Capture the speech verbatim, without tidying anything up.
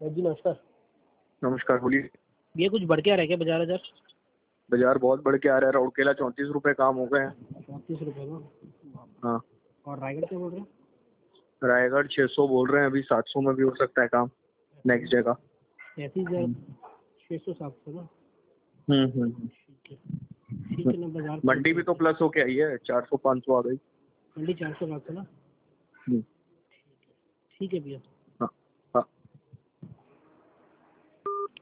जी नमस्कार। नमस्कार, बोलिए। ये कुछ बढ़ के आ रहा है क्या बाजार बाजार? बाजार बहुत बढ़ के आ रहा है। राउरकेला चौंतीस रुपए काम हो गए हैं। चौंतीस रुपये ना? हाँ। और रायगढ़ क्या बोल रहे हैं? रायगढ़ छह सौ बोल रहे हैं, अभी सात सौ में भी हो सकता है काम नेक्स्ट डे का। ऐसी जगह छः सौ सात सौ ना? हम्म हम्म ठीक है, ठीक है ना। बाजार मंडी भी तो प्लस होके आई है, चार सौ पाँच सौ आ गई। मंडी चार सौ पाँच सौ ना? हम्म। ठीक है भैया।